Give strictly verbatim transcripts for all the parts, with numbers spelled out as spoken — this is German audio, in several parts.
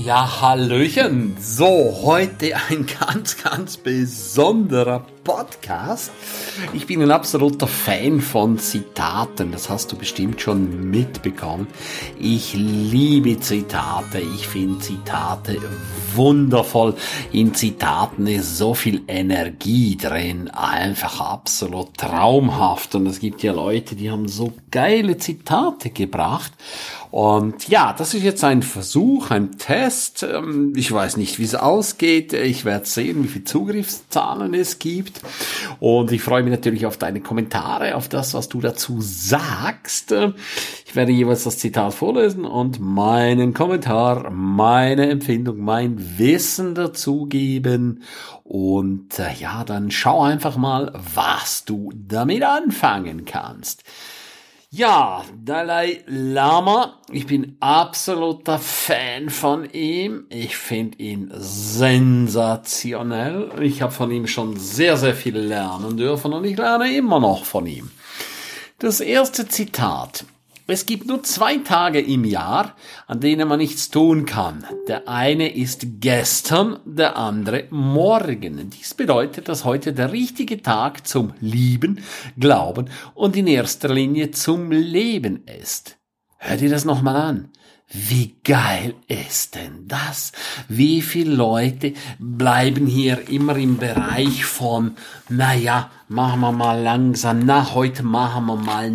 Ja, hallöchen. So, heute ein ganz, ganz besonderer Podcast. Ich bin ein absoluter Fan von Zitaten, das hast du bestimmt schon mitbekommen. Ich liebe Zitate, ich finde Zitate wundervoll. In Zitaten ist so viel Energie drin, einfach absolut traumhaft. Und es gibt ja Leute, die haben so geile Zitate gebracht. Und ja, das ist jetzt ein Versuch, ein Test. Ich weiß nicht, wie es ausgeht. Ich werde sehen, wie viele Zugriffszahlen es gibt. Und ich freue mich natürlich auf deine Kommentare, auf das, was du dazu sagst. Ich werde jeweils das Zitat vorlesen und meinen Kommentar, meine Empfindung, mein Wissen dazu geben. Und äh, ja, dann schau einfach mal, was du damit anfangen kannst. Ja, Dalai Lama, ich bin absoluter Fan von ihm. Ich finde ihn sensationell. Ich habe von ihm schon sehr, sehr viel lernen dürfen und ich lerne immer noch von ihm. Das erste Zitat. Es gibt nur zwei Tage im Jahr, an denen man nichts tun kann. Der eine ist gestern, der andere morgen. Dies bedeutet, dass heute der richtige Tag zum Lieben, Glauben und in erster Linie zum Leben ist. Hör dir das nochmal an. Wie geil ist denn das? Wie viele Leute bleiben hier immer im Bereich von, naja, machen wir mal langsam, na, heute machen wir mal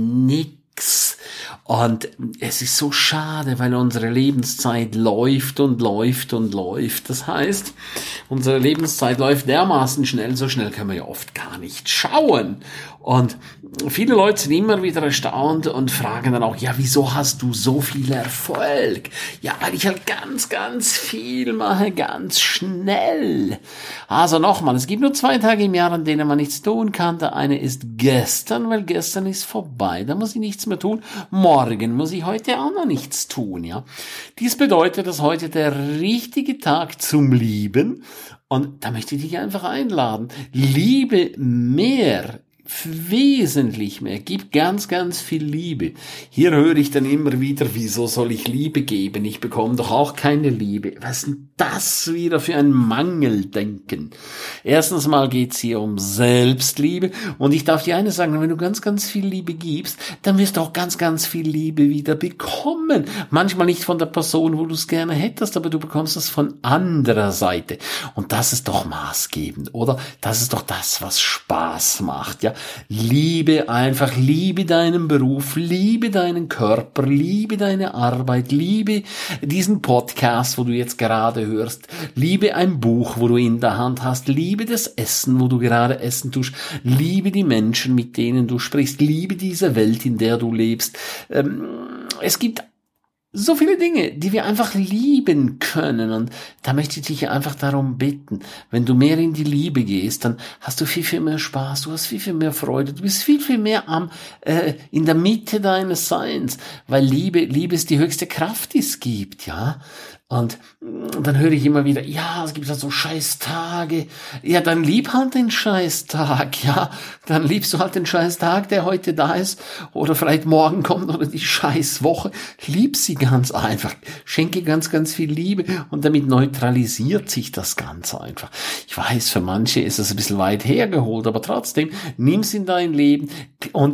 nix. Und es ist so schade, weil unsere Lebenszeit läuft und läuft und läuft. Das heißt, unsere Lebenszeit läuft dermaßen schnell, so schnell können wir ja oft gar nicht schauen. Und viele Leute sind immer wieder erstaunt und fragen dann auch, ja, wieso hast du so viel Erfolg? Ja, weil ich halt ganz, ganz viel mache, ganz schnell. Also nochmal, es gibt nur zwei Tage im Jahr, an denen man nichts tun kann. Der eine ist gestern, weil gestern ist vorbei. Da muss ich nichts mehr tun. Morgen muss ich heute auch noch nichts tun, ja. Dies bedeutet, dass heute der richtige Tag zum Lieben, und da möchte ich dich einfach einladen, liebe mehr, wesentlich mehr, gib ganz, ganz viel Liebe. Hier höre ich dann immer wieder, wieso soll ich Liebe geben? Ich bekomme doch auch keine Liebe. Was ist denn das wieder für ein Mangeldenken? Erstens mal geht's hier um Selbstliebe und ich darf dir eines sagen, wenn du ganz, ganz viel Liebe gibst, dann wirst du auch ganz, ganz viel Liebe wieder bekommen. Manchmal nicht von der Person, wo du es gerne hättest, aber du bekommst es von anderer Seite. Und das ist doch maßgebend, oder? Das ist doch das, was Spaß macht, ja? Liebe einfach, liebe deinen Beruf, liebe deinen Körper, liebe deine Arbeit, liebe diesen Podcast, wo du jetzt gerade hörst, liebe ein Buch, wo du in der Hand hast, liebe das Essen, wo du gerade essen tust, liebe die Menschen, mit denen du sprichst, liebe diese Welt, in der du lebst. Ähm, es gibt so viele Dinge, die wir einfach lieben können, und da möchte ich dich einfach darum bitten, wenn du mehr in die Liebe gehst, dann hast du viel, viel mehr Spaß, du hast viel, viel mehr Freude, du bist viel, viel mehr am äh, in der Mitte deines Seins, weil Liebe, Liebe ist die höchste Kraft, die es gibt, ja. Und dann höre ich immer wieder, ja, es gibt halt so scheiß Tage. Ja, dann lieb halt den scheiß Tag, ja. Dann liebst du halt den scheiß Tag, der heute da ist, oder vielleicht morgen kommt, oder die scheiß Woche. Lieb sie ganz einfach. Schenke ganz, ganz viel Liebe, und damit neutralisiert sich das Ganze einfach. Ich weiß, für manche ist es ein bisschen weit hergeholt, aber trotzdem, nimm's in dein Leben und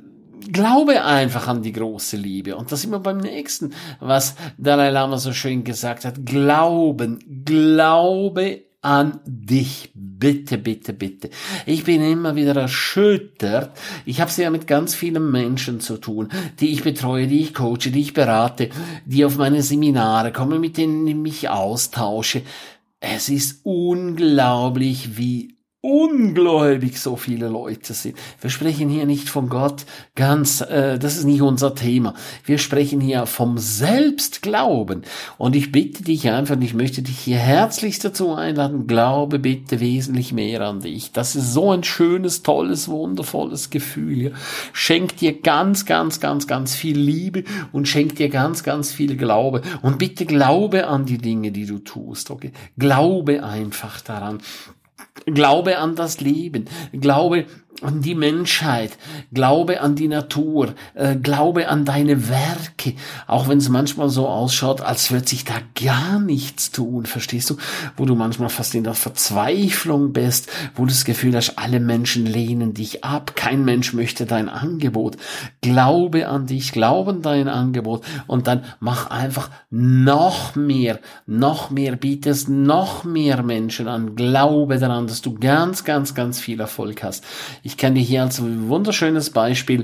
glaube einfach an die große Liebe. Und das immer beim nächsten, was Dalai Lama so schön gesagt hat. Glauben, glaube an dich. Bitte, bitte, bitte. Ich bin immer wieder erschüttert. Ich habe es ja mit ganz vielen Menschen zu tun, die ich betreue, die ich coache, die ich berate, die auf meine Seminare kommen, mit denen ich mich austausche. Es ist unglaublich, wie ungläubig so viele Leute sind. Wir sprechen hier nicht von Gott, ganz, äh, das ist nicht unser Thema. Wir sprechen hier vom Selbstglauben. Und ich bitte dich einfach, und ich möchte dich hier herzlichst dazu einladen, glaube bitte wesentlich mehr an dich. Das ist so ein schönes, tolles, wundervolles Gefühl hier. Schenk dir ganz, ganz, ganz, ganz viel Liebe und schenk dir ganz, ganz viel Glaube. Und bitte glaube an die Dinge, die du tust, okay? Glaube einfach daran. Glaube an das Leben. Glaube an die Menschheit, glaube an die Natur, äh, glaube an deine Werke, auch wenn es manchmal so ausschaut, als würde sich da gar nichts tun, verstehst du, wo du manchmal fast in der Verzweiflung bist, wo du das Gefühl hast, alle Menschen lehnen dich ab, kein Mensch möchte dein Angebot, glaube an dich, glaube an dein Angebot und dann mach einfach noch mehr, noch mehr, biete es noch mehr Menschen an, glaube daran, dass du ganz, ganz, ganz viel Erfolg hast. Ich kann dir hier als wunderschönes Beispiel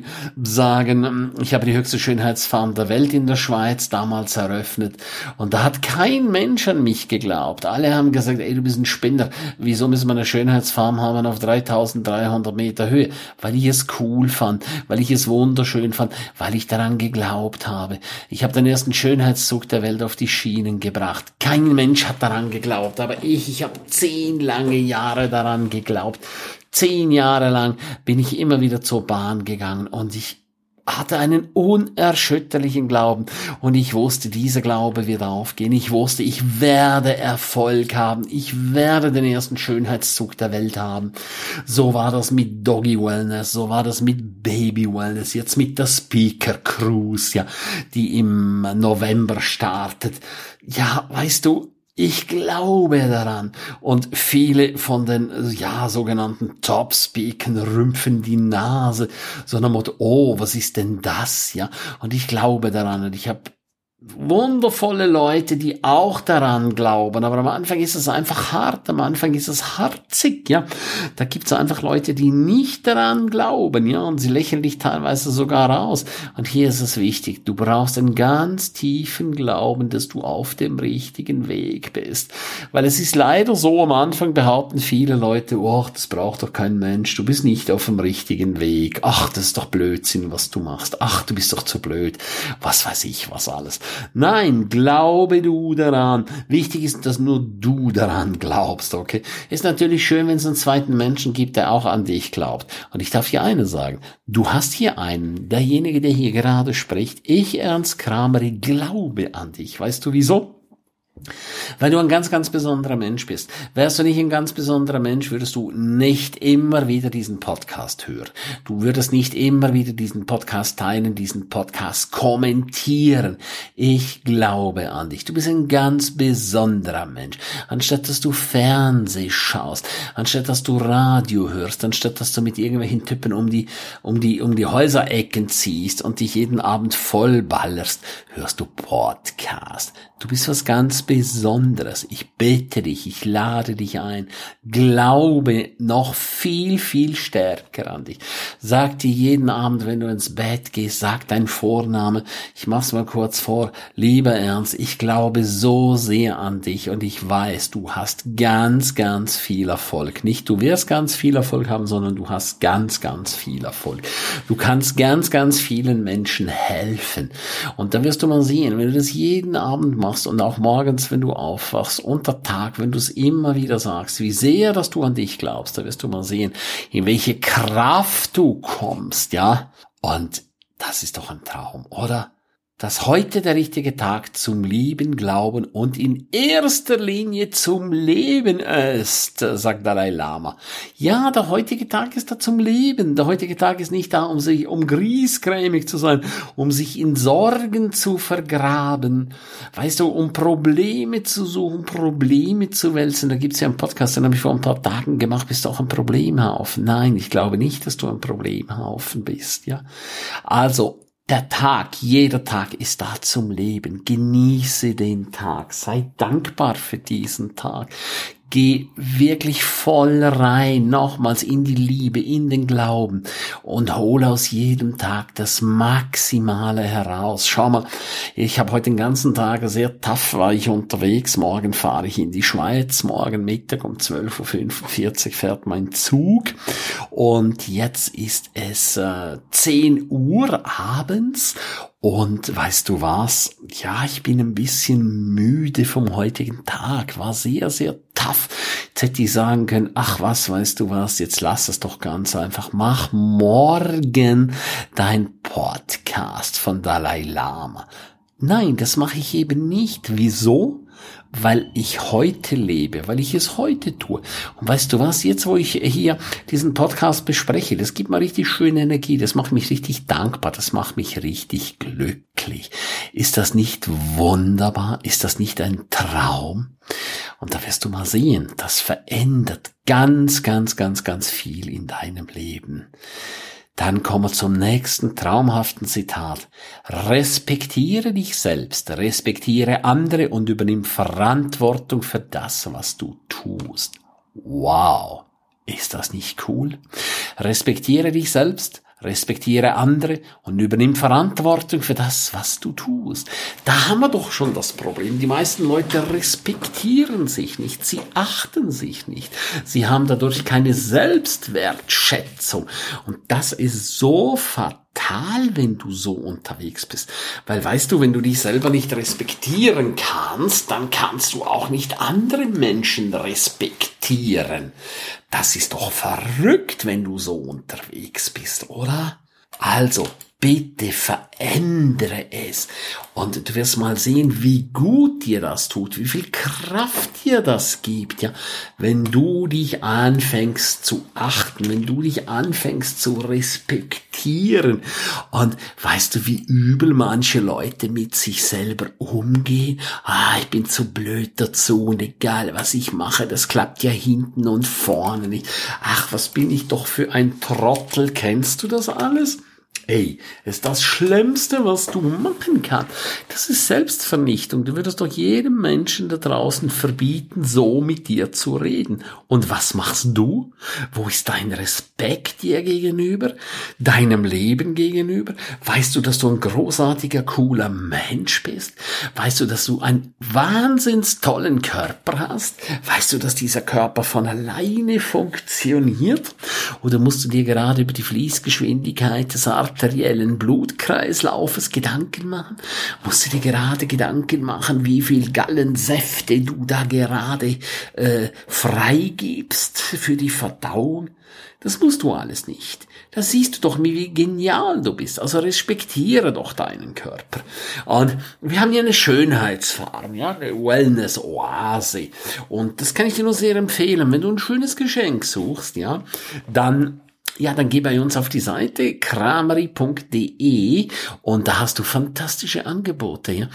sagen, ich habe die höchste Schönheitsfarm der Welt in der Schweiz damals eröffnet und da hat kein Mensch an mich geglaubt. Alle haben gesagt, ey, du bist ein Spinner, wieso müssen wir eine Schönheitsfarm haben auf dreitausenddreihundert Meter Höhe? Weil ich es cool fand, weil ich es wunderschön fand, weil ich daran geglaubt habe. Ich habe den ersten Schönheitszug der Welt auf die Schienen gebracht. Kein Mensch hat daran geglaubt, aber ich, ich habe zehn lange Jahre daran geglaubt. Zehn Jahre lang bin ich immer wieder zur Bahn gegangen und ich hatte einen unerschütterlichen Glauben und ich wusste, dieser Glaube wird aufgehen. Ich wusste, ich werde Erfolg haben. Ich werde den ersten Schönheitszug der Welt haben. So war das mit Doggy Wellness, so war das mit Baby Wellness, jetzt mit der Speaker Cruise, ja, die im November startet. Ja, weißt du, ich glaube daran und viele von den, ja, sogenannten Top-Speakern rümpfen die Nase, so nach dem Motto, oh, was ist denn das, ja? Und ich glaube daran und ich habe wundervolle Leute, die auch daran glauben, aber am Anfang ist es einfach hart, am Anfang ist es harzig, ja. Da gibt es einfach Leute, die nicht daran glauben, ja, und sie lächeln dich teilweise sogar aus. Und hier ist es wichtig, du brauchst einen ganz tiefen Glauben, dass du auf dem richtigen Weg bist. Weil es ist leider so, am Anfang behaupten viele Leute, oh, das braucht doch kein Mensch, du bist nicht auf dem richtigen Weg. Ach, das ist doch Blödsinn, was du machst. Ach, du bist doch zu blöd. Was weiß ich, was alles. Nein, glaube du daran. Wichtig ist, dass nur du daran glaubst, okay? Ist natürlich schön, wenn es einen zweiten Menschen gibt, der auch an dich glaubt. Und ich darf dir eines sagen. Du hast hier einen, derjenige, der hier gerade spricht. Ich, Ernst Krameri, glaube an dich. Weißt du wieso? Weil du ein ganz, ganz besonderer Mensch bist. Wärst du nicht ein ganz besonderer Mensch, würdest du nicht immer wieder diesen Podcast hören. Du würdest nicht immer wieder diesen Podcast teilen, diesen Podcast kommentieren. Ich glaube an dich. Du bist ein ganz besonderer Mensch. Anstatt dass du Fernseh schaust, anstatt dass du Radio hörst, anstatt dass du mit irgendwelchen Typen um die, um die, um die Häuserecken ziehst und dich jeden Abend vollballerst, hörst du Podcast. Du bist was ganz Besonderes. Ich bitte dich, ich lade dich ein. Glaube noch viel, viel stärker an dich. Sag dir jeden Abend, wenn du ins Bett gehst, sag deinen Vornamen. Ich mach's mal kurz vor. Lieber Ernst, ich glaube so sehr an dich und ich weiß, du hast ganz, ganz viel Erfolg. Nicht du wirst ganz viel Erfolg haben, sondern du hast ganz, ganz viel Erfolg. Du kannst ganz, ganz vielen Menschen helfen. Und da wirst du mal sehen, wenn du das jeden Abend machst und auch morgens, wenn du aufwachst, unter Tag, wenn du es immer wieder sagst, wie sehr, dass du an dich glaubst, da wirst du mal sehen, in welche Kraft du kommst, ja. Und das ist doch ein Traum, oder? Dass heute der richtige Tag zum Lieben, Glauben und in erster Linie zum Leben ist, sagt Dalai Lama. Ja, der heutige Tag ist da zum Leben. Der heutige Tag ist nicht da, um sich, um griesgrämig zu sein, um sich in Sorgen zu vergraben. Weißt du, um Probleme zu suchen, Probleme zu wälzen. Da gibt's ja einen Podcast, den habe ich vor ein paar Tagen gemacht. Bist du auch ein Problemhaufen? Nein, ich glaube nicht, dass du ein Problemhaufen bist, ja. Also, der Tag, jeder Tag ist da zum Leben. Genieße den Tag. Sei dankbar für diesen Tag. Geh wirklich voll rein, nochmals in die Liebe, in den Glauben und hol aus jedem Tag das Maximale heraus. Schau mal, ich habe heute den ganzen Tag sehr tough, war ich unterwegs. Morgen fahre ich in die Schweiz. Morgen Mittag um zwölf Uhr fünfundvierzig fährt mein Zug. Und jetzt ist es äh, zehn Uhr abends. Und weißt du was? Ja, ich bin ein bisschen müde vom heutigen Tag. War sehr, sehr tough. Jetzt hätte ich sagen können, ach was, weißt du was, jetzt lass es doch ganz einfach. Mach morgen dein Podcast von Dalai Lama. Nein, das mache ich eben nicht. Wieso? Weil ich heute lebe, weil ich es heute tue. Und weißt du was, jetzt wo ich hier diesen Podcast bespreche, das gibt mir richtig schöne Energie, das macht mich richtig dankbar, das macht mich richtig glücklich. Ist das nicht wunderbar? Ist das nicht ein Traum? Und da wirst du mal sehen, das verändert ganz, ganz, ganz, ganz viel in deinem Leben. Dann kommen wir zum nächsten traumhaften Zitat. Respektiere dich selbst, respektiere andere und übernimm Verantwortung für das, was du tust. Wow, ist das nicht cool? Respektiere dich selbst, respektiere andere und übernimm Verantwortung für das, was du tust. Da haben wir doch schon das Problem. Die meisten Leute respektieren sich nicht, sie achten sich nicht. Sie haben dadurch keine Selbstwertschätzung. Und das ist so fatal, wenn du so unterwegs bist. Weil weißt du, wenn du dich selber nicht respektieren kannst, dann kannst du auch nicht andere Menschen respektieren. Das ist doch verrückt, wenn du so unterwegs bist, oder? Also, bitte verändere es. Und du wirst mal sehen, wie gut dir das tut, wie viel Kraft dir das gibt, ja, wenn du dich anfängst zu achten, wenn du dich anfängst zu respektieren. Und weißt du, wie übel manche Leute mit sich selber umgehen? Ah, ich bin zu blöd dazu und egal, was ich mache, das klappt ja hinten und vorne nicht. Ach, was bin ich doch für ein Trottel. Kennst du das alles? Ey, das ist das Schlimmste, was du machen kannst. Das ist Selbstvernichtung. Du würdest doch jedem Menschen da draußen verbieten, so mit dir zu reden. Und was machst du? Wo ist dein Respekt dir gegenüber? Deinem Leben gegenüber? Weißt du, dass du ein großartiger, cooler Mensch bist? Weißt du, dass du einen wahnsinns tollen Körper hast? Weißt du, dass dieser Körper von alleine funktioniert? Oder musst du dir gerade über die Fließgeschwindigkeit des arteriellen Blutkreislaufes Gedanken machen? Musst du dir gerade Gedanken machen, wie viel Gallensäfte du da gerade äh, freigibst für die Verdauung? Das musst du alles nicht. Da siehst du doch, wie genial du bist. Also respektiere doch deinen Körper. Und wir haben hier eine Schönheitsfarm, ja, eine Wellness-Oase. Und das kann ich dir nur sehr empfehlen. Wenn du ein schönes Geschenk suchst, ja, dann Ja, dann geh bei uns auf die Seite krameri punkt de und da hast du fantastische Angebote, ja.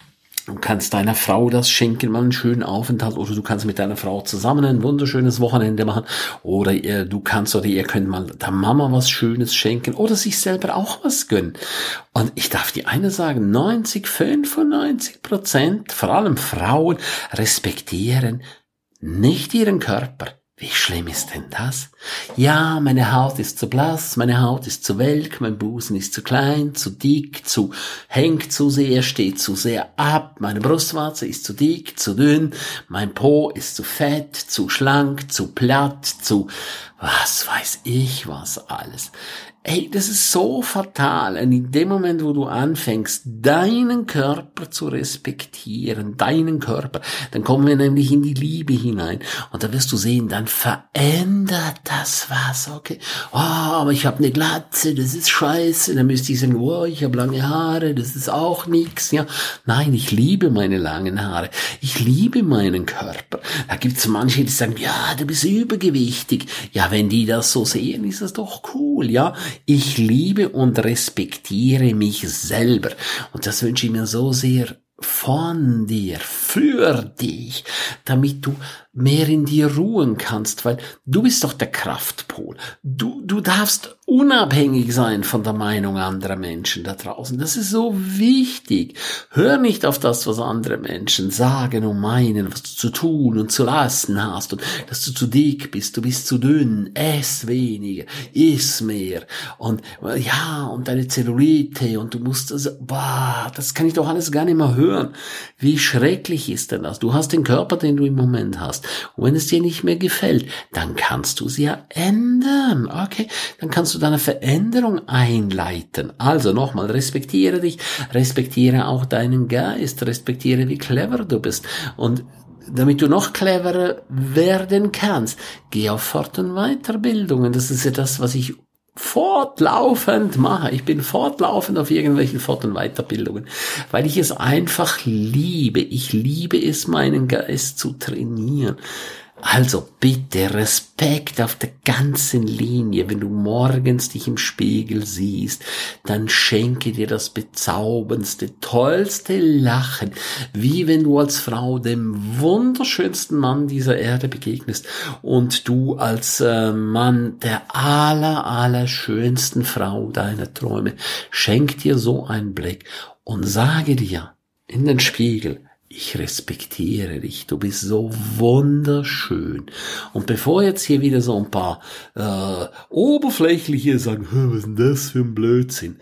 Du kannst deiner Frau das schenken, mal einen schönen Aufenthalt, oder du kannst mit deiner Frau zusammen ein wunderschönes Wochenende machen, oder ihr, du kannst oder ihr könnt mal der Mama was Schönes schenken oder sich selber auch was gönnen. Und ich darf dir eine sagen, neunzig, fünfundneunzig Prozent, vor allem Frauen, respektieren nicht ihren Körper. Wie schlimm ist denn das? Ja, meine Haut ist zu blass, meine Haut ist zu welk, mein Busen ist zu klein, zu dick, zu hängt zu sehr, steht zu sehr ab, meine Brustwarze ist zu dick, zu dünn, mein Po ist zu fett, zu schlank, zu platt, zu was weiß ich was alles. Ey, das ist so fatal. Und in dem Moment, wo du anfängst, deinen Körper zu respektieren, deinen Körper, dann kommen wir nämlich in die Liebe hinein. Und da wirst du sehen, dann verändert das was, okay? Oh, aber ich habe eine Glatze, das ist scheiße. Dann müsste ich sagen, oh, ich habe lange Haare, das ist auch nix, ja. Nein, ich liebe meine langen Haare. Ich liebe meinen Körper. Da gibt's manche, die sagen, ja, du bist übergewichtig. Ja, wenn die das so sehen, ist das doch cool, ja. Ich liebe und respektiere mich selber. Und das wünsche ich mir so sehr von dir, für dich, damit du mehr in dir ruhen kannst, weil du bist doch der Kraftpol. Du, du darfst unabhängig sein von der Meinung anderer Menschen da draußen. Das ist so wichtig. Hör nicht auf das, was andere Menschen sagen und meinen, was du zu tun und zu lassen hast und dass du zu dick bist, du bist zu dünn, ess weniger, iss mehr und ja, und deine Zellulite und du musst, also, boah, das kann ich doch alles gar nicht mehr hören. Wie schrecklich ist denn das? Du hast den Körper, den du im Moment hast. Und wenn es dir nicht mehr gefällt, dann kannst du sie ja ändern, okay? Dann kannst du deine Veränderung einleiten. Also nochmal, respektiere dich, respektiere auch deinen Geist, respektiere, wie clever du bist. Und damit du noch cleverer werden kannst, geh auf Fort- und Weiterbildungen. Das ist ja das, was ich fortlaufend mache. Ich bin fortlaufend auf irgendwelchen Fort- und Weiterbildungen, weil ich es einfach liebe. Ich liebe es, meinen Geist zu trainieren. Also bitte Respekt auf der ganzen Linie. Wenn du morgens dich im Spiegel siehst, dann schenke dir das bezauberndste, tollste Lachen, wie wenn du als Frau dem wunderschönsten Mann dieser Erde begegnest und du als äh, Mann der aller, aller schönsten Frau deiner Träume. Schenk dir so einen Blick und sage dir in den Spiegel: Ich respektiere dich, du bist so wunderschön. Und bevor jetzt hier wieder so ein paar äh, Oberflächliche sagen, was ist denn das für ein Blödsinn?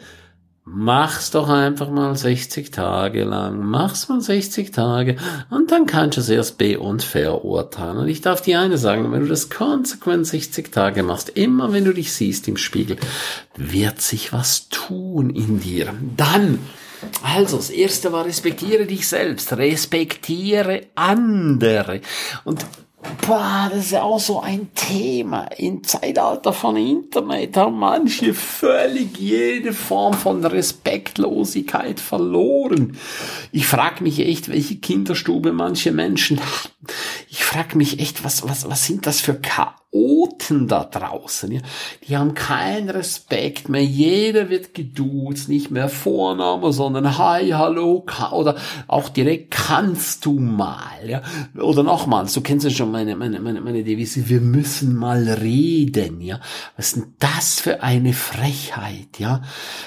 Mach's doch einfach mal sechzig Tage lang. Mach's mal sechzig Tage und dann kannst du es erst be- und verurteilen. Und ich darf dir eine sagen, wenn du das konsequent sechzig Tage machst, immer wenn du dich siehst im Spiegel, wird sich was tun in dir. Dann Also, das erste war, respektiere dich selbst, respektiere andere. Und boah, das ist ja auch so ein Thema. Im Zeitalter von Internet haben manche völlig jede Form von Respektlosigkeit verloren. Ich frage mich echt, welche Kinderstube manche Menschen haben. Ich frage mich echt, was, was, was sind das für Chaoten da draußen? Ja? Die haben keinen Respekt mehr. Jeder wird geduzt, nicht mehr Vorname, sondern Hi, Hallo, oder auch direkt kannst du mal. Ja? Oder nochmals, du kennst ja schon meine, meine, meine, meine Devise, wir müssen mal reden. Ja? Was ist denn das für eine Frechheit? Ja?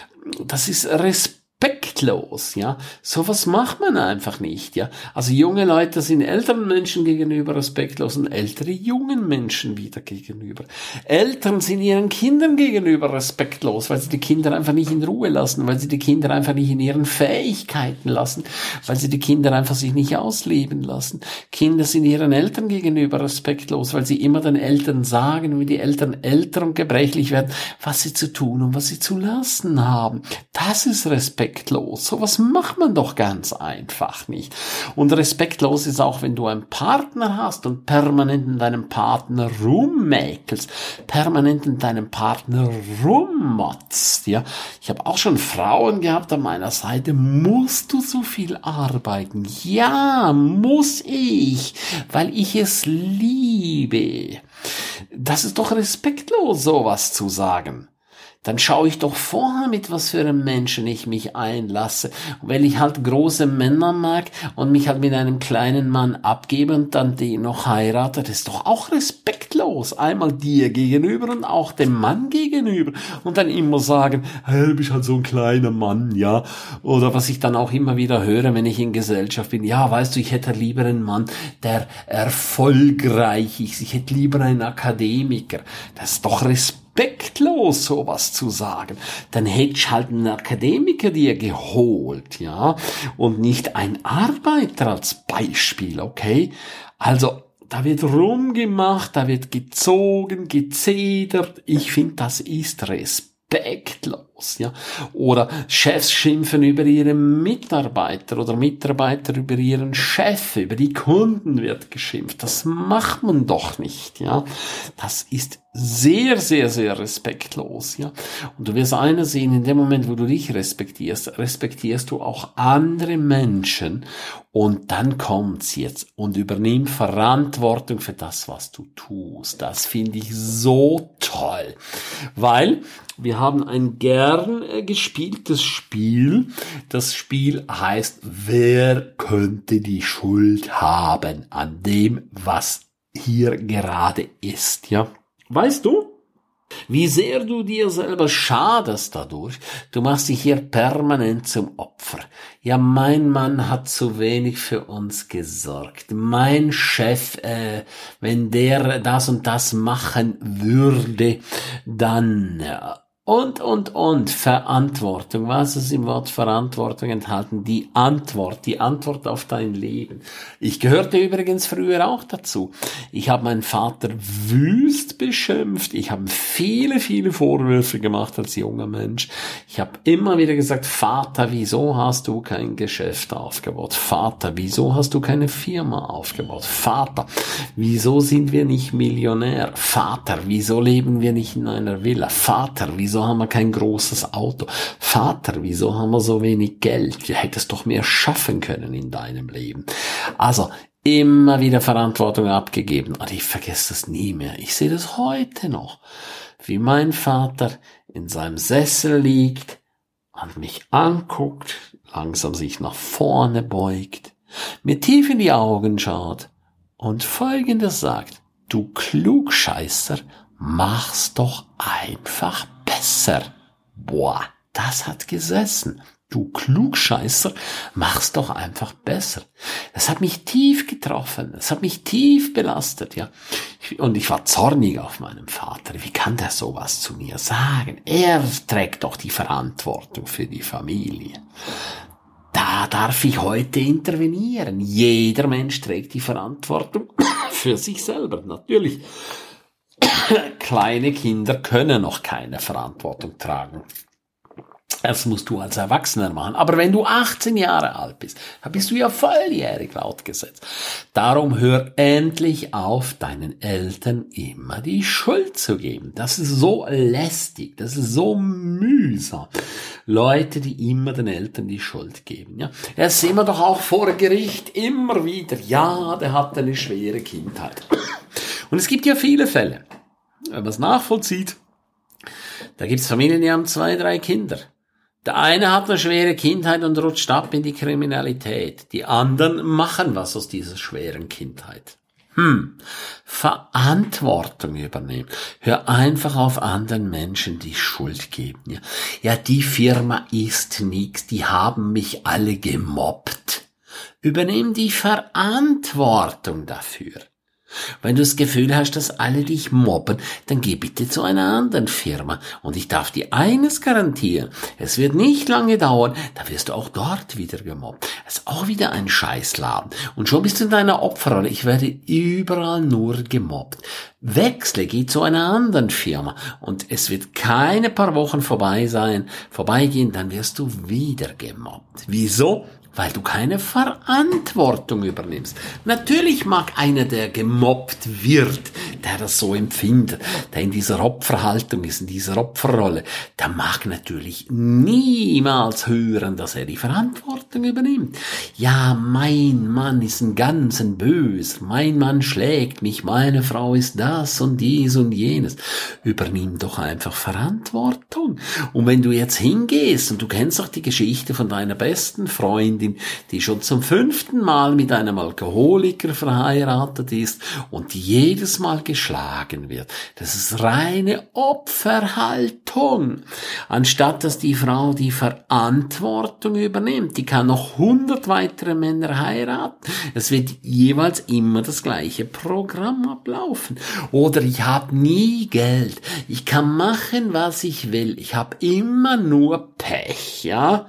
Das ist Respekt. Respektlos, ja. Sowas macht man einfach nicht, ja. Also junge Leute sind älteren Menschen gegenüber respektlos und ältere jungen Menschen wieder gegenüber. Eltern sind ihren Kindern gegenüber respektlos, weil sie die Kinder einfach nicht in Ruhe lassen, weil sie die Kinder einfach nicht in ihren Fähigkeiten lassen, weil sie die Kinder einfach sich nicht ausleben lassen. Kinder sind ihren Eltern gegenüber respektlos, weil sie immer den Eltern sagen, wie die Eltern älter und gebrechlich werden, was sie zu tun und was sie zu lassen haben. Das ist Respekt. Respektlos. Sowas macht man doch ganz einfach nicht. Und respektlos ist auch, wenn du einen Partner hast und permanent in deinem Partner rummäkelst, permanent in deinem Partner rummotzt, ja. Ich habe auch schon Frauen gehabt an meiner Seite. Musst du so viel arbeiten? Ja, muss ich, weil ich es liebe. Das ist doch respektlos, sowas zu sagen. Dann schaue ich doch vorher, mit was für einem Menschen ich mich einlasse. Und wenn ich halt große Männer mag und mich halt mit einem kleinen Mann abgebe und dann den noch heirate, das ist doch auch respektlos. Einmal dir gegenüber und auch dem Mann gegenüber. Und dann immer sagen, hey, du bist halt so ein kleiner Mann, ja. Oder was ich dann auch immer wieder höre, wenn ich in Gesellschaft bin, ja, weißt du, ich hätte lieber einen Mann, der erfolgreich ist. Ich hätte lieber einen Akademiker. Das ist doch Respekt. Respektlos, sowas zu sagen, dann hättest halt einen Akademiker dir geholt, ja, und nicht ein Arbeiter als Beispiel, okay? Also, da wird rumgemacht, da wird gezogen, gezedert. Ich finde, das ist respektlos, ja. Oder Chefs schimpfen über ihre Mitarbeiter oder Mitarbeiter über ihren Chef, über die Kunden wird geschimpft. Das macht man doch nicht, ja. Das ist sehr, sehr, sehr respektlos, ja. Und du wirst eines sehen, in dem Moment, wo du dich respektierst, respektierst du auch andere Menschen und dann kommt's jetzt und übernimm Verantwortung für das, was du tust. Das finde ich so toll, weil wir haben ein gern gespieltes Spiel. Das Spiel heißt, wer könnte die Schuld haben an dem, was hier gerade ist, ja. Weißt du, wie sehr du dir selber schadest dadurch? Du machst dich hier permanent zum Opfer. Ja, mein Mann hat zu wenig für uns gesorgt. Mein Chef, äh, wenn der das und das machen würde, dann... Äh, Und, und, und. Verantwortung. Was ist im Wort Verantwortung enthalten? Die Antwort. Die Antwort auf dein Leben. Ich gehörte übrigens früher auch dazu. Ich habe meinen Vater wüst beschimpft. Ich habe viele, viele Vorwürfe gemacht als junger Mensch. Ich habe immer wieder gesagt, Vater, wieso hast du kein Geschäft aufgebaut? Vater, wieso hast du keine Firma aufgebaut? Vater, wieso sind wir nicht Millionär? Vater, wieso leben wir nicht in einer Villa? Vater, wieso Wieso haben wir kein großes Auto? Vater, wieso haben wir so wenig Geld? Du hättest doch mehr schaffen können in deinem Leben. Also, immer wieder Verantwortung abgegeben. Und ich vergesse das nie mehr. Ich sehe das heute noch. Wie mein Vater in seinem Sessel liegt und mich anguckt, langsam sich nach vorne beugt, mir tief in die Augen schaut und Folgendes sagt: Du Klugscheißer, mach's doch einfach besser. Boah, das hat gesessen. Du Klugscheißer, mach's doch einfach besser. Das hat mich tief getroffen. Das hat mich tief belastet, ja. Und ich war zornig auf meinen Vater. Wie kann der sowas zu mir sagen? Er trägt doch die Verantwortung für die Familie. Da darf ich heute intervenieren. Jeder Mensch trägt die Verantwortung für sich selber, natürlich. Kleine Kinder können noch keine Verantwortung tragen. Das musst du als Erwachsener machen. Aber wenn du achtzehn Jahre alt bist, dann bist du ja volljährig laut Gesetz. Darum hör endlich auf, deinen Eltern immer die Schuld zu geben. Das ist so lästig, das ist so mühsam. Leute, die immer den Eltern die Schuld geben. Ja, das sehen wir doch auch vor Gericht immer wieder. Ja, der hatte eine schwere Kindheit. Und es gibt ja viele Fälle, wenn man es nachvollzieht, da gibt es Familien, die haben zwei, drei Kinder. Der eine hat eine schwere Kindheit und rutscht ab in die Kriminalität. Die anderen machen was aus dieser schweren Kindheit. Hm, Verantwortung übernehmen. Hör einfach auf anderen Menschen die Schuld geben. Ja, ja, die Firma ist nix, die haben mich alle gemobbt. Übernehm die Verantwortung dafür. Wenn du das Gefühl hast, dass alle dich mobben, dann geh bitte zu einer anderen Firma. Und ich darf dir eines garantieren, es wird nicht lange dauern, da wirst du auch dort wieder gemobbt. Es ist auch wieder ein Scheißladen. Und schon bist du in deiner Opferrolle. Ich werde überall nur gemobbt. Wechsle, geh zu einer anderen Firma. Und es wird keine paar Wochen vorbei sein, vorbeigehen, dann wirst du wieder gemobbt. Wieso? Weil du keine Verantwortung übernimmst. Natürlich mag einer, der gemobbt wird, der das so empfindet, der in dieser Opferhaltung ist, in dieser Opferrolle, der mag natürlich niemals hören, dass er die Verantwortung übernimmt. Ja, mein Mann ist ein ganz ein Böser, mein Mann schlägt mich, meine Frau ist das und dies und jenes. Übernimm doch einfach Verantwortung. Und wenn du jetzt hingehst, und du kennst doch die Geschichte von deiner besten Freundin, die schon zum fünften Mal mit einem Alkoholiker verheiratet ist und die jedes Mal geschlagen wird. Das ist reine Opferhaltung. Anstatt dass die Frau die Verantwortung übernimmt, die kann noch hundert weitere Männer heiraten. Es wird jeweils immer das gleiche Programm ablaufen. Oder ich habe nie Geld. Ich kann machen, was ich will. Ich habe immer nur Pech, ja?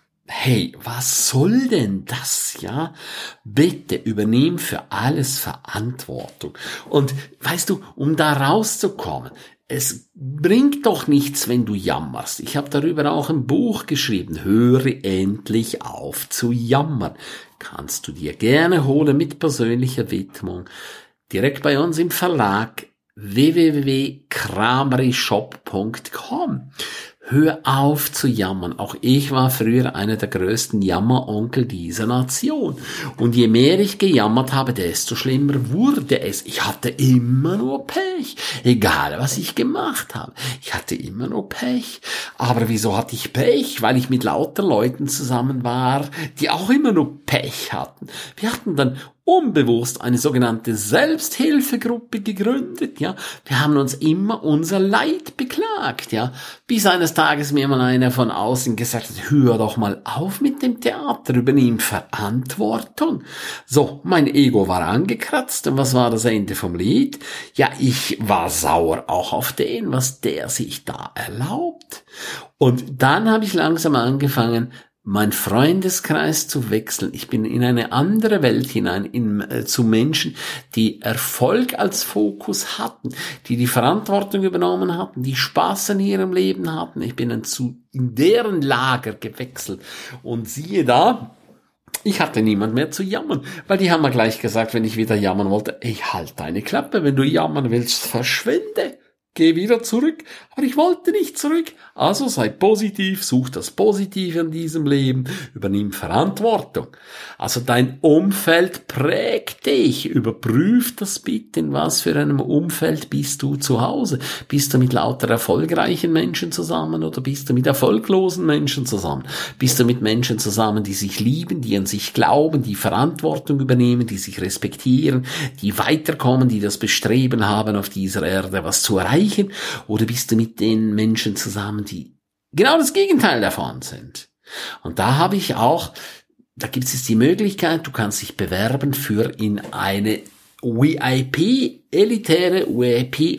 Hey, was soll denn das, ja? Bitte übernehm für alles Verantwortung. Und weißt du, um da rauszukommen, es bringt doch nichts, wenn du jammerst. Ich habe darüber auch ein Buch geschrieben. Höre endlich auf zu jammern. Kannst du dir gerne holen mit persönlicher Widmung. Direkt bei uns im Verlag w w w punkt kramerishop punkt com. Hör auf zu jammern. Auch ich war früher einer der größten Jammeronkel dieser Nation. Und je mehr ich gejammert habe, desto schlimmer wurde es. Ich hatte immer nur Pech. Egal, was ich gemacht habe. Ich hatte immer nur Pech. Aber wieso hatte ich Pech? Weil ich mit lauter Leuten zusammen war, die auch immer nur Pech hatten. Wir hatten dann unbewusst eine sogenannte Selbsthilfegruppe gegründet, ja. Wir haben uns immer unser Leid beklagt, ja. Bis eines Tages mir mal einer von außen gesagt hat, hör doch mal auf mit dem Theater, übernimm Verantwortung. So, mein Ego war angekratzt und was war das Ende vom Lied? Ja, ich war sauer auch auf den, was der sich da erlaubt. Und dann habe ich langsam angefangen, mein Freundeskreis zu wechseln. Ich bin in eine andere Welt hinein, in, äh, zu Menschen, die Erfolg als Fokus hatten, die die Verantwortung übernommen hatten, die Spaß in ihrem Leben hatten. Ich bin dann zu in deren Lager gewechselt und siehe da, ich hatte niemand mehr zu jammern, weil die haben mir gleich gesagt, wenn ich wieder jammern wollte, ey, halt deine Klappe, wenn du jammern willst, verschwinde. Geh wieder zurück, aber ich wollte nicht zurück. Also sei positiv, such das Positive in diesem Leben, übernimm Verantwortung. Also dein Umfeld prägt dich. Überprüf das bitte, in was für einem Umfeld bist du zu Hause. Bist du mit lauter erfolgreichen Menschen zusammen oder bist du mit erfolglosen Menschen zusammen? Bist du mit Menschen zusammen, die sich lieben, die an sich glauben, die Verantwortung übernehmen, die sich respektieren, die weiterkommen, die das Bestreben haben, auf dieser Erde was zu erreichen? Oder bist du mit den Menschen zusammen, die genau das Gegenteil davon sind? Und da habe ich auch, da gibt es jetzt die Möglichkeit, du kannst dich bewerben für in eine V I P, elitäre V I P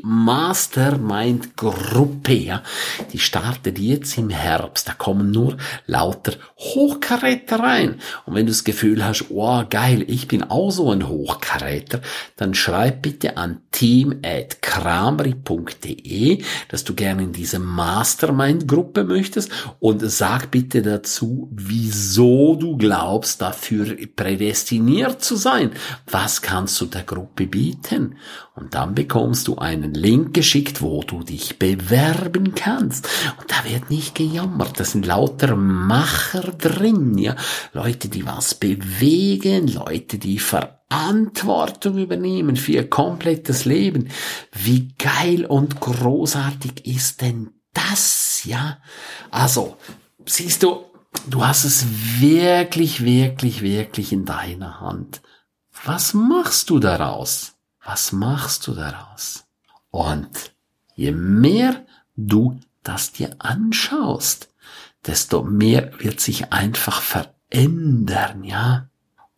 Mastermind Gruppe, ja. Die startet jetzt im Herbst. Da kommen nur lauter Hochkaräter rein. Und wenn du das Gefühl hast, oh geil, ich bin auch so ein Hochkaräter, dann schreib bitte an team at kramri punkt de, dass du gerne in diese Mastermind Gruppe möchtest und sag bitte dazu, wieso du glaubst, dafür prädestiniert zu sein. Was kannst du der Gruppe bieten? Und dann bekommst du einen Link geschickt, wo du dich bewerben kannst. Und da wird nicht gejammert. Da sind lauter Macher drin, ja. Leute, die was bewegen, Leute, die Verantwortung übernehmen für ihr komplettes Leben. Wie geil und großartig ist denn das, ja? Also, siehst du, du hast es wirklich, wirklich, wirklich in deiner Hand. Was machst du daraus? Was machst du daraus? Und je mehr du das dir anschaust, desto mehr wird sich einfach verändern, ja.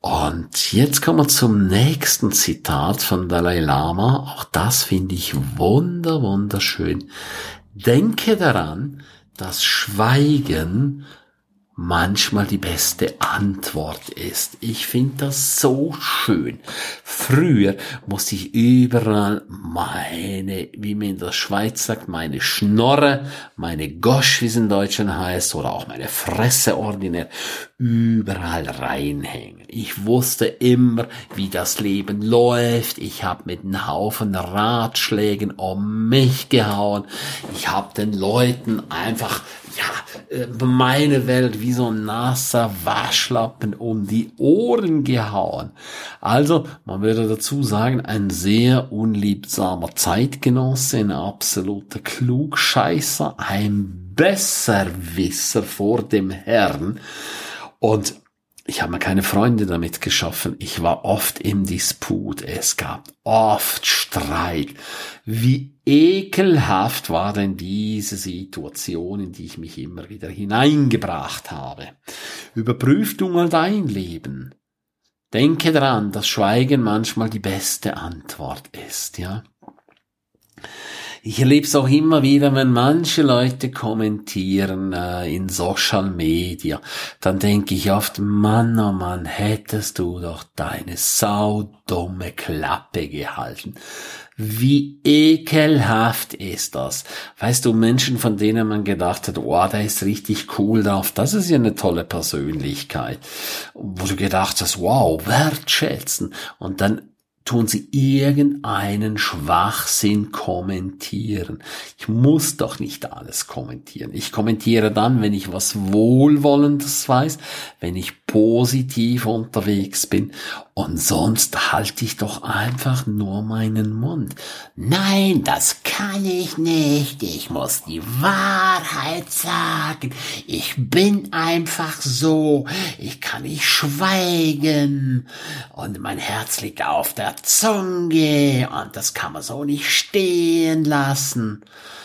Und jetzt kommen wir zum nächsten Zitat von Dalai Lama. Auch das finde ich wunder, wunderschön. Denke daran, dass Schweigen manchmal die beste Antwort ist. Ich finde das so schön. Früher musste ich überall meine, wie man in der Schweiz sagt, meine Schnorre, meine Gosch, wie es in Deutschland heißt, oder auch meine Fresse ordinär, überall reinhängen. Ich wusste immer, wie das Leben läuft. Ich habe mit einem Haufen Ratschlägen um mich gehauen. Ich habe den Leuten einfach, ja, meine Welt wie so ein nasser Waschlappen um die Ohren gehauen. Also, man würde dazu sagen, ein sehr unliebsamer Zeitgenosse, ein absoluter Klugscheißer, ein Besserwisser vor dem Herrn. Und ich habe mir keine Freunde damit geschaffen. Ich war oft im Disput. Es gab oft Streit. Wie ekelhaft war denn diese Situation, in die ich mich immer wieder hineingebracht habe. Überprüf du mal dein Leben. Denke daran, dass Schweigen manchmal die beste Antwort ist, ja. Ich erlebe es auch immer wieder, wenn manche Leute kommentieren äh, in Social Media, dann denke ich oft, Mann, oh Mann, hättest du doch deine saudumme Klappe gehalten. Wie ekelhaft ist das? Weißt du, Menschen, von denen man gedacht hat, oh, der ist richtig cool drauf, das ist ja eine tolle Persönlichkeit, wo du gedacht hast, wow, wertschätzen, und dann tun sie irgendeinen Schwachsinn kommentieren. Ich muss doch nicht alles kommentieren. Ich kommentiere dann, wenn ich was Wohlwollendes weiß, wenn ich positiv unterwegs bin, und sonst halte ich doch einfach nur meinen Mund. Nein, das kann ich nicht. Ich muss die Wahrheit sagen. Ich bin einfach so. Ich kann nicht schweigen. Und mein Herz liegt auf der Zunge. Und das kann man so nicht stehen lassen.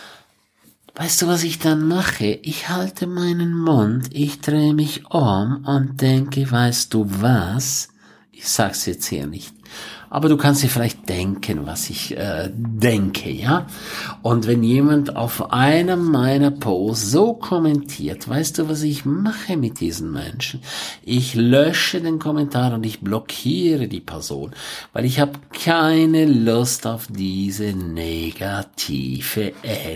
Weißt du, was ich dann mache? Ich halte meinen Mund, ich drehe mich um und denke, weißt du was? Ich sag's jetzt hier nicht. Aber du kannst dir vielleicht denken, was ich äh, denke, ja? Und wenn jemand auf einem meiner Posts so kommentiert, weißt du, was ich mache mit diesen Menschen? Ich lösche den Kommentar und ich blockiere die Person, weil ich habe keine Lust auf diese negative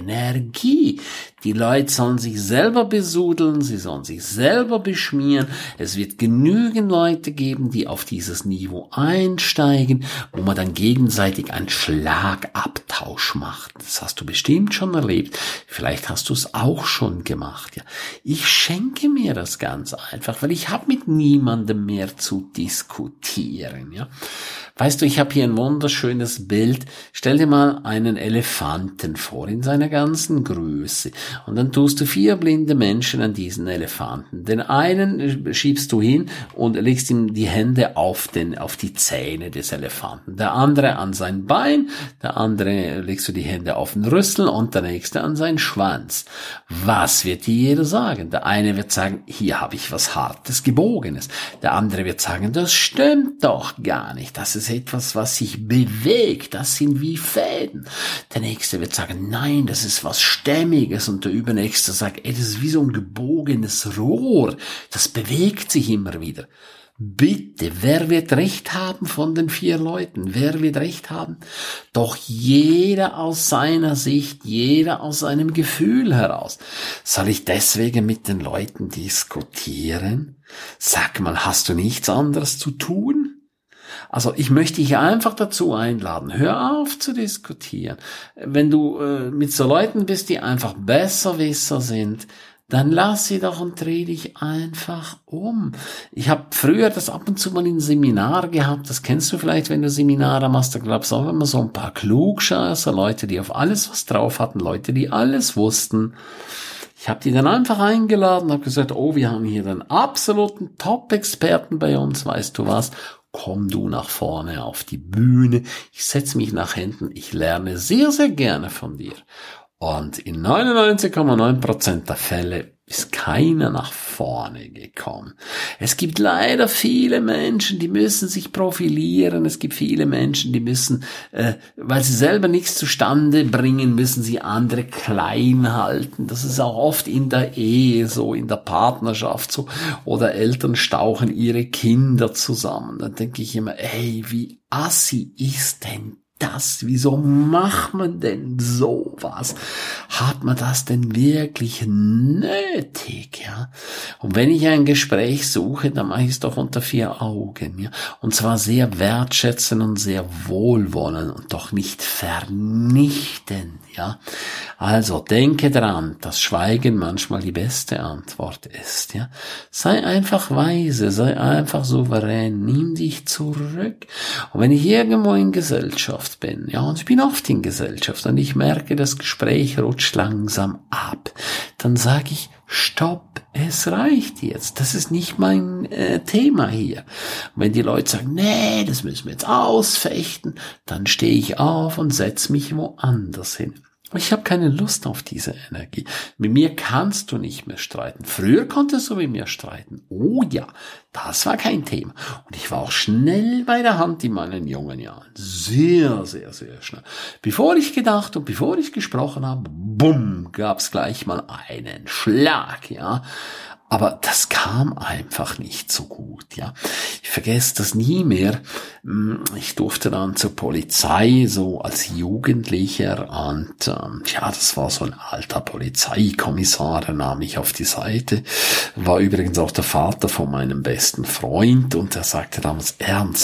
Energie. Die Leute sollen sich selber besudeln, sie sollen sich selber beschmieren. Es wird genügend Leute geben, die auf dieses Niveau einsteigen, wo man dann gegenseitig einen Schlagabtausch macht. Das hast du bestimmt schon erlebt. Vielleicht hast du es auch schon gemacht. Ja, ich schenke mir das ganz einfach, weil ich habe mit niemandem mehr zu diskutieren. Ja, weißt du, ich habe hier ein wunderschönes Bild. Stell dir mal einen Elefanten vor in seiner ganzen Größe. Und dann tust du vier blinde Menschen an diesen Elefanten. Den einen schiebst du hin und legst ihm die Hände auf den, auf die Zähne des Elefanten. Der andere an sein Bein, der andere legst du die Hände auf den Rüssel und der nächste an seinen Schwanz. Was wird dir jeder sagen? Der eine wird sagen, hier habe ich was Hartes, Gebogenes. Der andere wird sagen, das stimmt doch gar nicht. Das ist etwas, was sich bewegt. Das sind wie Fäden. Der nächste wird sagen, nein, das ist was Stämmiges. Und der Übernächste sagt, ey, das ist wie so ein gebogenes Rohr. Das bewegt sich immer wieder. Bitte, wer wird Recht haben von den vier Leuten? Wer wird Recht haben? Doch jeder aus seiner Sicht, jeder aus seinem Gefühl heraus. Soll ich deswegen mit den Leuten diskutieren? Sag mal, hast du nichts anderes zu tun? Also ich möchte dich einfach dazu einladen, hör auf zu diskutieren. Wenn du äh, mit so Leuten bist, die einfach Besserwisser sind, dann lass sie doch und dreh dich einfach um. Ich habe früher das ab und zu mal in Seminar gehabt, das kennst du vielleicht, wenn du Seminare machst, da glaubst du auch immer so ein paar Klugscheißer, Leute, die auf alles was drauf hatten, Leute, die alles wussten. Ich habe die dann einfach eingeladen und habe gesagt, oh, wir haben hier den absoluten Top-Experten bei uns, weißt du was? Komm du nach vorne auf die Bühne, ich setze mich nach hinten, ich lerne sehr, sehr gerne von dir. Und in neunundneunzig Komma neun Prozent der Fälle ist keiner nach vorne gekommen. Es gibt leider viele Menschen, die müssen sich profilieren. Es gibt viele Menschen, die müssen, äh, weil sie selber nichts zustande bringen, müssen sie andere klein halten. Das ist auch oft in der Ehe so, in der Partnerschaft so. Oder Eltern stauchen ihre Kinder zusammen. Dann denke ich immer, ey, wie assi ist denn das? Wieso macht man denn sowas? Hat man das denn wirklich nötig, ja? Und wenn ich ein Gespräch suche, dann mache ich es doch unter vier Augen, ja? Und zwar sehr wertschätzend und sehr wohlwollend und doch nicht vernichtend, ja? Also denke dran, dass Schweigen manchmal die beste Antwort ist, ja? Sei einfach weise, sei einfach souverän, nimm dich zurück. Und wenn ich irgendwo in Gesellschaft bin, ja, und ich bin oft in Gesellschaft und ich merke, das Gespräch rutscht langsam ab, dann sage ich, stopp, es reicht jetzt, das ist nicht mein äh, Thema hier. Und wenn die Leute sagen, nee, das müssen wir jetzt ausfechten, dann stehe ich auf und setze mich woanders hin. Ich habe keine Lust auf diese Energie. Mit mir kannst du nicht mehr streiten. Früher konntest du mit mir streiten. Oh ja, das war kein Thema. Und ich war auch schnell bei der Hand in meinen jungen Jahren. Sehr, sehr, sehr schnell. Bevor ich gedacht und bevor ich gesprochen habe, bumm, gab's gleich mal einen Schlag, ja. Aber das kam einfach nicht so gut, ja. Ich vergesse das nie mehr. Ich durfte dann zur Polizei, so als Jugendlicher, und ähm, ja, das war so ein alter Polizeikommissar, der nahm mich auf die Seite. War übrigens auch der Vater von meinem besten Freund und er sagte damals, Ernst,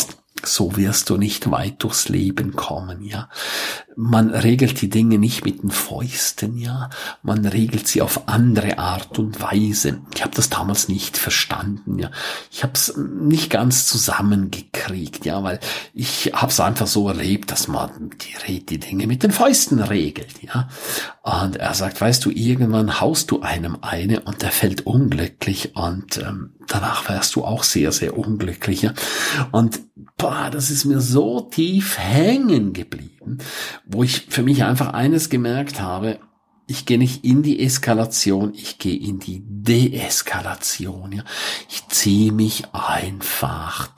so wirst du nicht weit durchs Leben kommen, ja. Man regelt die Dinge nicht mit den Fäusten, ja. Man regelt sie auf andere Art und Weise. Ich habe das damals nicht verstanden, ja. Ich habe es nicht ganz zusammengekriegt, ja, weil ich habe es einfach so erlebt, dass man die, die Dinge mit den Fäusten regelt, ja. Und er sagt, weißt du, irgendwann haust du einem eine und der fällt unglücklich und ähm, danach wärst du auch sehr, sehr unglücklich, ja. Und boah, das ist mir so tief hängen geblieben, wo ich für mich einfach eines gemerkt habe: Ich gehe nicht in die Eskalation, ich gehe in die Deeskalation, ja. Ich ziehe mich einfach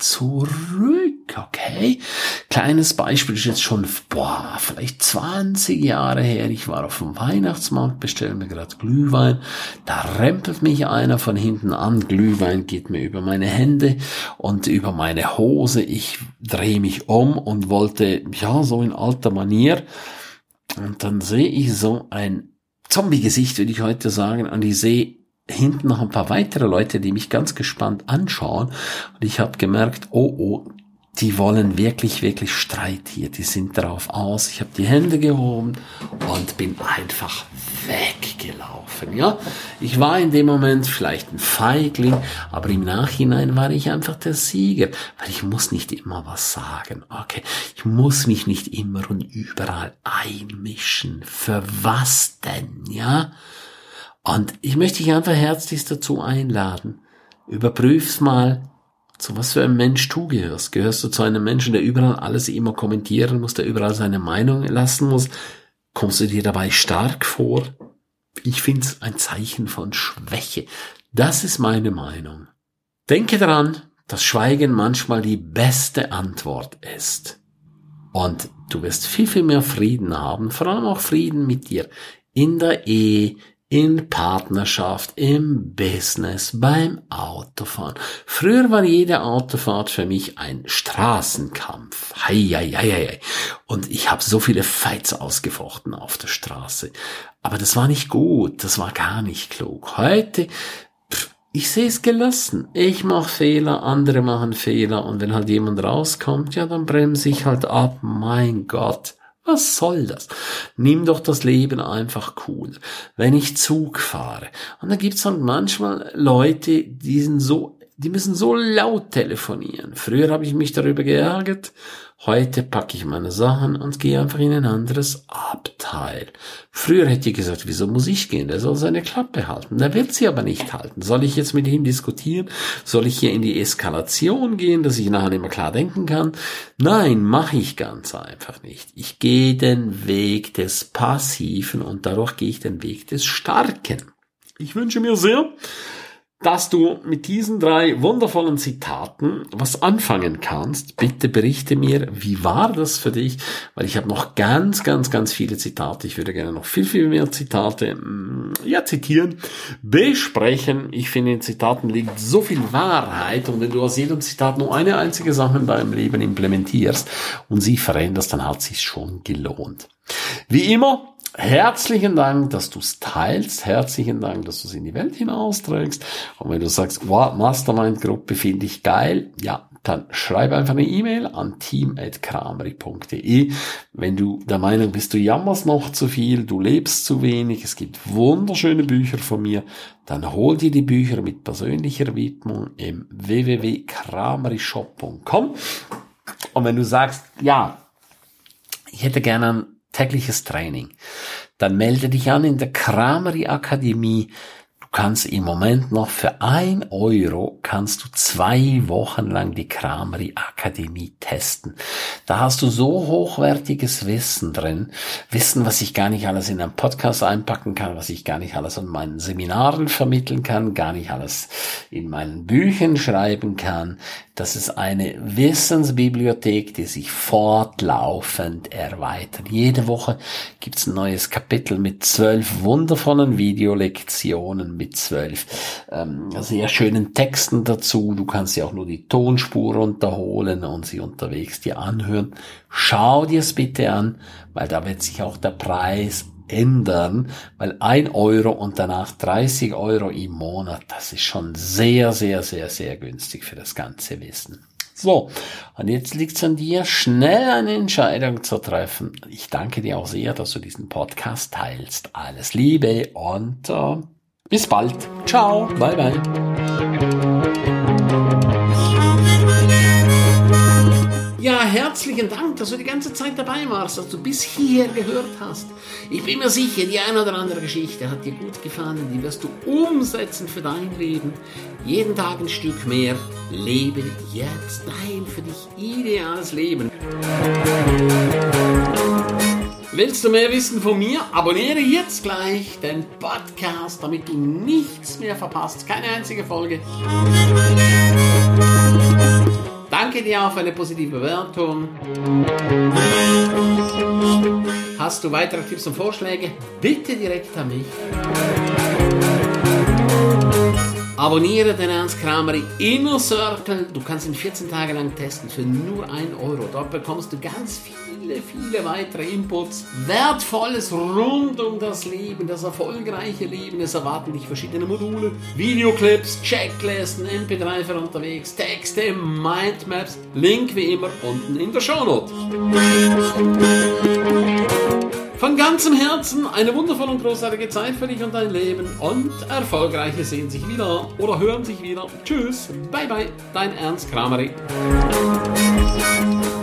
zurück, okay? Kleines Beispiel ist jetzt schon, boah, vielleicht zwanzig Jahre her. Ich war auf dem Weihnachtsmarkt, bestelle mir gerade Glühwein. Da rempelt mich einer von hinten an. Glühwein geht mir über meine Hände und über meine Hose. Ich drehe mich um und wollte, ja, so in alter Manier. Und dann sehe ich so ein Zombie-Gesicht, würde ich heute sagen, und ich sehe hinten noch ein paar weitere Leute, die mich ganz gespannt anschauen, und ich habe gemerkt, oh, oh, die wollen wirklich, wirklich Streit hier, die sind darauf aus. Ich habe die Hände gehoben und bin einfach weggelaufen, ja. Ich war in dem Moment vielleicht ein Feigling, aber im Nachhinein war ich einfach der Sieger, weil ich muss nicht immer was sagen, okay. Ich muss mich nicht immer und überall einmischen. Für was denn, ja? Und ich möchte dich einfach herzlichst dazu einladen. Überprüf's mal, zu was für ein Mensch du gehörst. Gehörst du zu einem Menschen, der überall alles immer kommentieren muss, der überall seine Meinung lassen muss? Kommst du dir dabei stark vor? Ich finde es ein Zeichen von Schwäche. Das ist meine Meinung. Denke daran, dass Schweigen manchmal die beste Antwort ist. Und du wirst viel, viel mehr Frieden haben, vor allem auch Frieden mit dir in der Ehe, in Partnerschaft, im Business, beim Autofahren. Früher war jede Autofahrt für mich ein Straßenkampf. Hei, hei, hei, hei. Und ich habe so viele Fights ausgefochten auf der Straße. Aber das war nicht gut, das war gar nicht klug. Heute, pff, ich sehe es gelassen. Ich mache Fehler, andere machen Fehler, und wenn halt jemand rauskommt, ja, dann bremse ich halt ab. Mein Gott. Was soll das? Nimm doch das Leben einfach cool. Wenn ich Zug fahre, und da gibt's dann manchmal Leute, die sind so, die müssen so laut telefonieren. Früher habe ich mich darüber geärgert. Heute packe ich meine Sachen und gehe einfach in ein anderes Abteil. Früher hätte ich gesagt, wieso muss ich gehen? Der soll seine Klappe halten. Der wird sie aber nicht halten. Soll ich jetzt mit ihm diskutieren? Soll ich hier in die Eskalation gehen, dass ich nachher nicht mehr klar denken kann? Nein, mache ich ganz einfach nicht. Ich gehe den Weg des Passiven und dadurch gehe ich den Weg des Starken. Ich wünsche mir sehr, dass du mit diesen drei wundervollen Zitaten was anfangen kannst. Bitte berichte mir, wie war das für dich? Weil ich habe noch ganz, ganz, ganz viele Zitate. Ich würde gerne noch viel, viel mehr Zitate ja, zitieren, besprechen. Ich finde, in Zitaten liegt so viel Wahrheit. Und wenn du aus jedem Zitat nur eine einzige Sache in deinem Leben implementierst und sie veränderst, dann hat es sich schon gelohnt. Wie immer, herzlichen Dank, dass du es teilst. Herzlichen Dank, dass du es in die Welt hinausträgst. Und wenn du sagst, wow, Mastermind-Gruppe finde ich geil, ja, dann schreib einfach eine E-Mail an team at krameri punkt de. Wenn du der Meinung bist, du jammerst noch zu viel, du lebst zu wenig, es gibt wunderschöne Bücher von mir, dann hol dir die Bücher mit persönlicher Widmung im w w w punkt krameri shop punkt com. Und wenn du sagst, ja, ich hätte gerne ein tägliches Training, dann melde dich an in der Krameri Akademie. Du kannst im Moment noch für ein Euro kannst du zwei Wochen lang die Krameri Akademie testen. Da hast du so hochwertiges Wissen drin. Wissen, was ich gar nicht alles in einem Podcast einpacken kann, was ich gar nicht alles in meinen Seminaren vermitteln kann, gar nicht alles in meinen Büchern schreiben kann. Das ist eine Wissensbibliothek, die sich fortlaufend erweitert. Jede Woche gibt's ein neues Kapitel mit zwölf wundervollen Videolektionen, mit zwölf ähm, sehr schönen Texten dazu. Du kannst dir auch nur die Tonspur runterholen und sie unterwegs dir anhören. Schau dir es bitte an, weil da wird sich auch der Preis ändern, weil ein Euro und danach dreißig Euro im Monat, das ist schon sehr, sehr, sehr, sehr günstig für das ganze Wissen. So, und jetzt liegt es an dir, schnell eine Entscheidung zu treffen. Ich danke dir auch sehr, dass du diesen Podcast teilst. Alles Liebe und äh, bis bald. Ciao, bye bye. Ja, herzlichen Dank, dass du die ganze Zeit dabei warst, dass du bis hierher gehört hast. Ich bin mir sicher, die eine oder andere Geschichte hat dir gut gefallen, die wirst du umsetzen für dein Leben. Jeden Tag ein Stück mehr. Lebe jetzt dein für dich ideales Leben. Willst du mehr wissen von mir? Abonniere jetzt gleich den Podcast, damit du nichts mehr verpasst. Keine einzige Folge. Danke dir auch für eine positive Bewertung. Hast du weitere Tipps und Vorschläge? Bitte direkt an mich. Abonniere den Ernst Kramer Inner Circle. Du kannst ihn vierzehn Tage lang testen für nur ein Euro. Dort bekommst du ganz viele, viele weitere Inputs. Wertvolles rund um das Leben, das erfolgreiche Leben. Es erwarten dich verschiedene Module, Videoclips, Checklisten, M P drei für unterwegs, Texte, Mindmaps. Link wie immer unten in der Shownote. Von ganzem Herzen eine wundervolle und großartige Zeit für dich und dein Leben und Erfolgreiche sehen sich wieder oder hören sich wieder. Tschüss, bye bye, dein Ernst Kramer.